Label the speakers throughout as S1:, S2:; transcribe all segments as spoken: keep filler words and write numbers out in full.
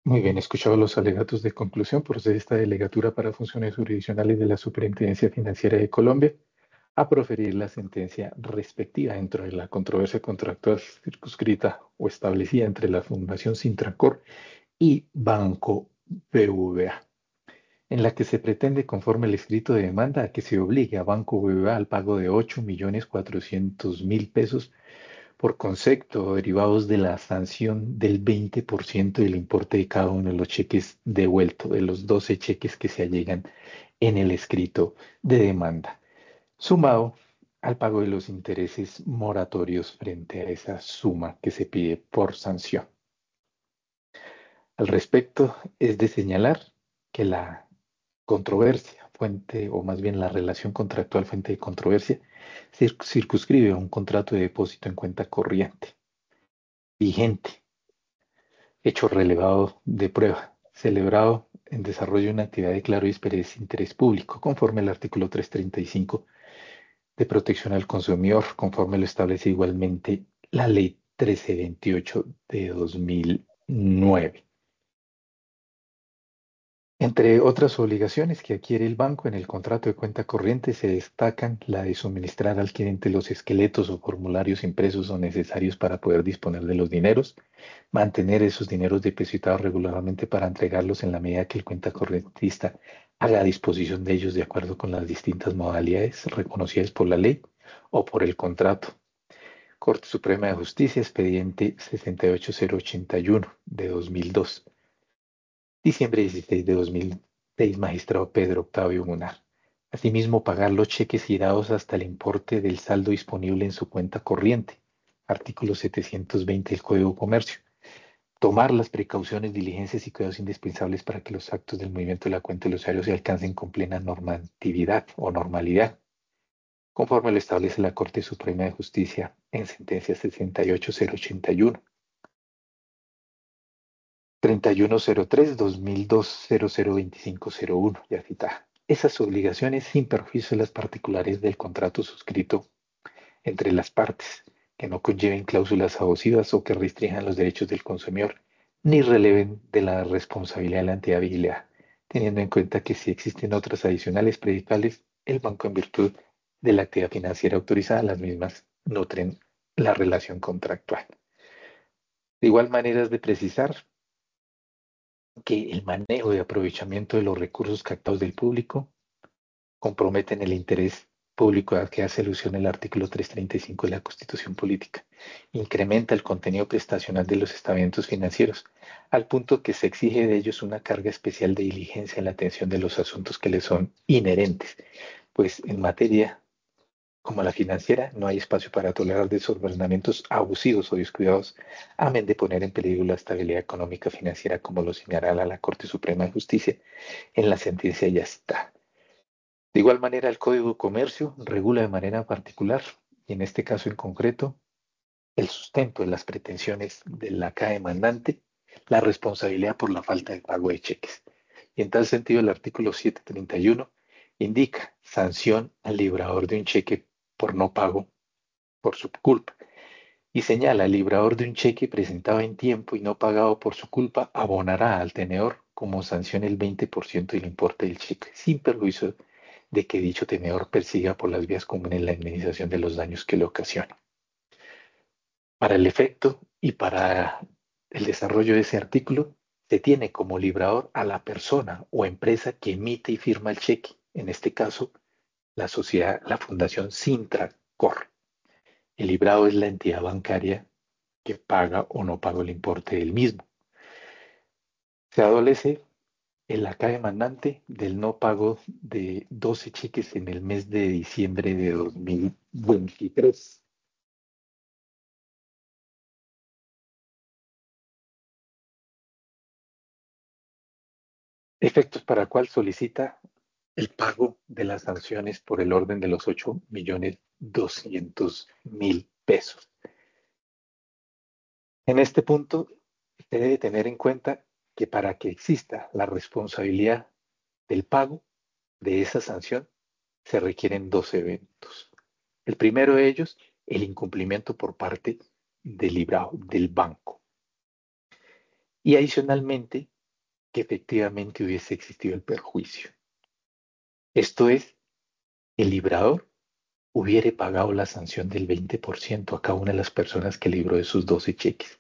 S1: Muy bien, escuchado los alegatos de conclusión, procede esta delegatura para funciones jurisdiccionales de la Superintendencia Financiera de Colombia a proferir la sentencia respectiva dentro de la controversia contractual circunscrita o establecida entre la Fundación Sintracor y Banco B B V A, en la que se pretende, conforme el escrito de demanda, a que se obligue a Banco B B V A al pago de ocho millones cuatrocientos mil pesos por concepto o derivados de la sanción del veinte por ciento del importe de cada uno de los cheques devueltos, de los doce cheques que se allegan en el escrito de demanda, sumado al pago de los intereses moratorios frente a esa suma que se pide por sanción. Al respecto, es de señalar que la controversia, fuente, o más bien la relación contractual fuente de controversia, cir- circunscribe a un contrato de depósito en cuenta corriente vigente, hecho relevado de prueba, celebrado en desarrollo de una actividad de claro y exprés interés público, conforme al artículo trescientos treinta y cinco de protección al consumidor, conforme lo establece igualmente la ley trece veintiocho de dos mil nueve. Entre otras obligaciones que adquiere el banco en el contrato de cuenta corriente se destacan la de suministrar al cliente los esqueletos o formularios impresos o necesarios para poder disponer de los dineros, mantener esos dineros depositados regularmente para entregarlos en la medida que el cuenta corrientista haga disposición de ellos de acuerdo con las distintas modalidades reconocidas por la ley o por el contrato. Corte Suprema de Justicia, expediente sesenta y ocho mil ochenta y uno de dos mil dos. Diciembre dieciséis de dos mil seis, magistrado Pedro Octavio Munar. Asimismo, pagar los cheques girados hasta el importe del saldo disponible en su cuenta corriente. Artículo setecientos veinte del Código de Comercio. Tomar las precauciones, diligencias y cuidados indispensables para que los actos del movimiento de la cuenta del usuario se alcancen con plena normatividad o normalidad, conforme lo establece la Corte Suprema de Justicia en sentencia sesenta y ocho mil ochenta y uno. treinta y uno cero tres dos mil dos cero cero veinticinco cero uno, ya cita. Esas obligaciones sin perjuicio de las particulares del contrato suscrito entre las partes, que no conlleven cláusulas abusivas o que restrinjan los derechos del consumidor, ni releven de la responsabilidad de la entidad vigilada, teniendo en cuenta que si existen otras adicionales predicables, el banco en virtud de la actividad financiera autorizada, las mismas nutren la relación contractual. De igual manera es de precisar que el manejo y aprovechamiento de los recursos captados del público comprometen el interés público al que hace alusión el artículo trescientos treinta y cinco de la Constitución Política. Incrementa el contenido prestacional de los estamentos financieros, al punto que se exige de ellos una carga especial de diligencia en la atención de los asuntos que les son inherentes, pues en materia como la financiera no hay espacio para tolerar desordenamientos abusivos o descuidados, amén de poner en peligro la estabilidad económica financiera, como lo señala la Corte Suprema de Justicia en la sentencia ya citada. De igual manera, el Código de Comercio regula de manera particular, y en este caso en concreto, el sustento de las pretensiones de la C A demandante, la responsabilidad por la falta de pago de cheques. Y en tal sentido, el artículo setecientos treinta y uno indica sanción al librador de un cheque por no pago por su culpa. Y señala, el librador de un cheque presentado en tiempo y no pagado por su culpa abonará al tenedor como sanción el veinte por ciento del importe del cheque, sin perjuicio de que dicho tenedor persiga por las vías comunes la indemnización de los daños que le ocasione. Para el efecto y para el desarrollo de ese artículo, se tiene como librador a la persona o empresa que emite y firma el cheque, en este caso, la sociedad, la Fundación Sintracor. El librado es la entidad bancaria que paga o no paga el importe del mismo. Se adolece el acá demandante del no pago de doce cheques en el mes de diciembre de dos mil veintitrés. Efectos para el cual solicita el pago de las sanciones por el orden de los ocho millones doscientos mil pesos. En este punto, se debe tener en cuenta que para que exista la responsabilidad del pago de esa sanción, se requieren dos eventos. El primero de ellos, el incumplimiento por parte del librado, del banco. Y adicionalmente, que efectivamente hubiese existido el perjuicio. Esto es, el librador hubiere pagado la sanción del veinte por ciento a cada una de las personas que libró de sus doce cheques.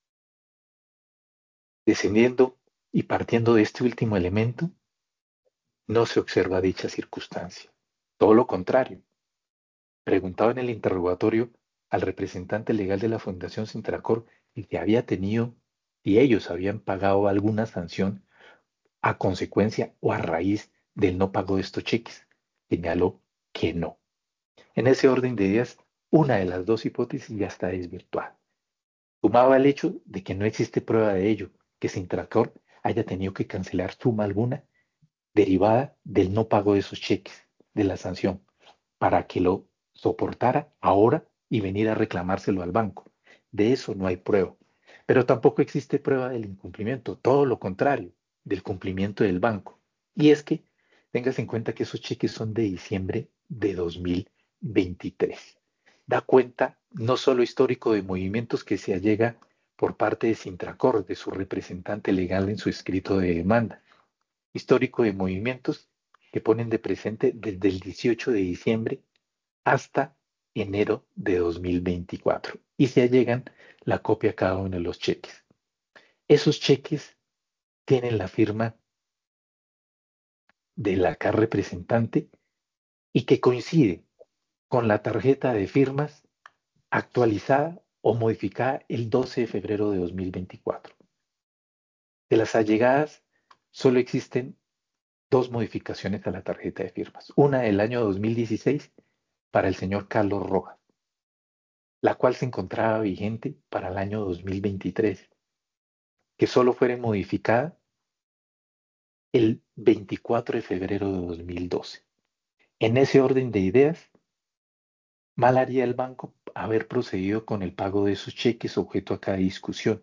S1: Descendiendo y partiendo de este último elemento, no se observa dicha circunstancia. Todo lo contrario. Preguntaba en el interrogatorio al representante legal de la Fundación Sintracor si había tenido, si ellos habían pagado alguna sanción a consecuencia o a raíz del no pago de estos cheques. Señaló que no. En ese orden de ideas, una de las dos hipótesis ya está desvirtuada. Sumaba el hecho de que no existe prueba de ello, que Sintracor haya tenido que cancelar suma alguna derivada del no pago de esos cheques, de la sanción, para que lo soportara ahora y venir a reclamárselo al banco. De eso no hay prueba. Pero tampoco existe prueba del incumplimiento, todo lo contrario, del cumplimiento del banco. Y es que tengas en cuenta que esos cheques son de diciembre de dos mil veintitrés. Da cuenta no solo histórico de movimientos que se allega por parte de Sintracor, de su representante legal en su escrito de demanda, histórico de movimientos que ponen de presente desde el dieciocho de diciembre hasta enero de dos mil veinticuatro y se allegan la copia a cada uno de los cheques. Esos cheques tienen la firma de la acá representante y que coincide con la tarjeta de firmas actualizada o modificada el doce de febrero de dos mil veinticuatro. De las allegadas, solo existen dos modificaciones a la tarjeta de firmas. Una del año dos mil dieciséis para el señor Carlos Rojas, la cual se encontraba vigente para el año dos mil veintitrés, que solo fuera modificada el veinticuatro de febrero de dos mil doce. En ese orden de ideas, mal haría el banco haber procedido con el pago de esos cheques objeto a cada discusión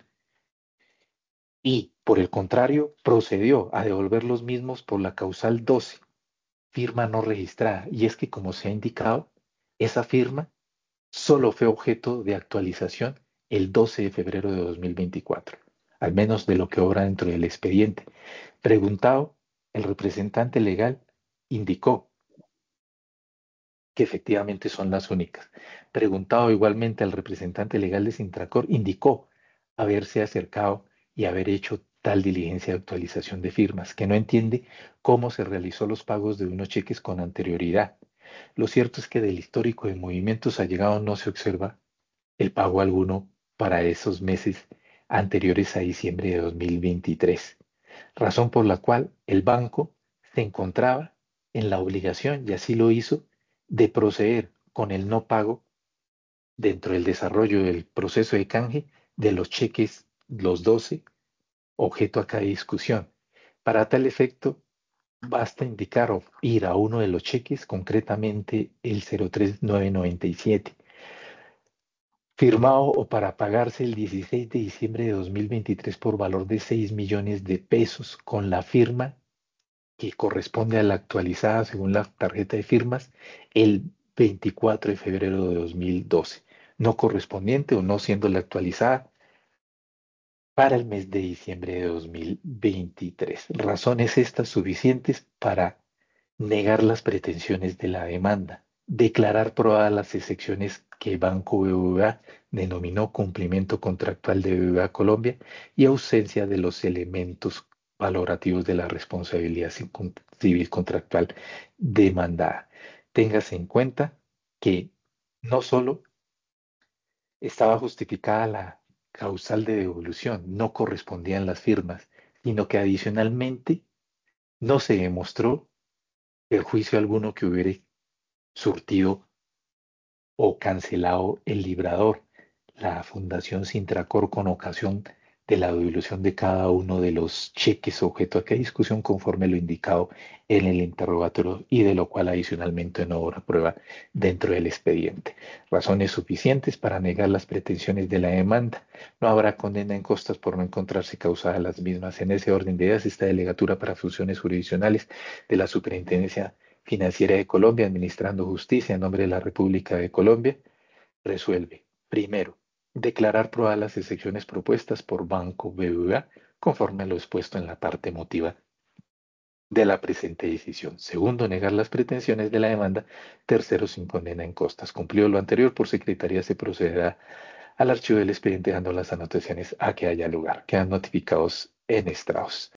S1: y, por el contrario, procedió a devolver los mismos por la causal doce, firma no registrada. Y es que, como se ha indicado, esa firma solo fue objeto de actualización el doce de febrero de dos mil veinticuatro, al menos de lo que obra dentro del expediente. Preguntado, el representante legal indicó que efectivamente son las únicas. Preguntado igualmente al representante legal de Sintracor, indicó haberse acercado y haber hecho tal diligencia de actualización de firmas, que no entiende cómo se realizó los pagos de unos cheques con anterioridad. Lo cierto es que del histórico de movimientos allegados no se observa el pago alguno para esos meses anteriores a diciembre de dos mil veintitrés, razón por la cual el banco se encontraba en la obligación, y así lo hizo, de proceder con el no pago dentro del desarrollo del proceso de canje de los cheques, los doce, objeto a cada discusión. Para tal efecto, basta indicar o ir a uno de los cheques, concretamente el cero tres nueve nueve siete, firmado o para pagarse el dieciséis de diciembre de dos mil veintitrés por valor de seis millones de pesos, con la firma que corresponde a la actualizada según la tarjeta de firmas el veinticuatro de febrero de dos mil doce, no correspondiente o no siendo la actualizada para el mes de diciembre de dos mil veintitrés. Razones estas suficientes para negar las pretensiones de la demanda, declarar probadas las excepciones que Banco B B V A denominó cumplimiento contractual de B B V A Colombia y ausencia de los elementos valorativos de la responsabilidad civil contractual demandada. Téngase en cuenta que no solo estaba justificada la causal de devolución, no correspondían las firmas, sino que adicionalmente no se demostró perjuicio alguno que hubiera surtido o cancelado el librador, la Fundación Sintracor, con ocasión de la devolución de cada uno de los cheques objeto a cada discusión conforme lo indicado en el interrogatorio y de lo cual adicionalmente no habrá prueba dentro del expediente. Razones suficientes para negar las pretensiones de la demanda. No habrá condena en costas por no encontrarse causada las mismas. En ese orden de ideas, esta delegatura para funciones jurisdiccionales de la Superintendencia Financiera de Colombia, administrando justicia en nombre de la República de Colombia, resuelve, primero, declarar probadas las excepciones propuestas por Banco B B V A conforme a lo expuesto en la parte emotiva de la presente decisión. Segundo, negar las pretensiones de la demanda. Tercero, sin condena en costas. Cumplido lo anterior, por secretaría se procederá al archivo del expediente dejando las anotaciones a que haya lugar. Quedan notificados en estrados.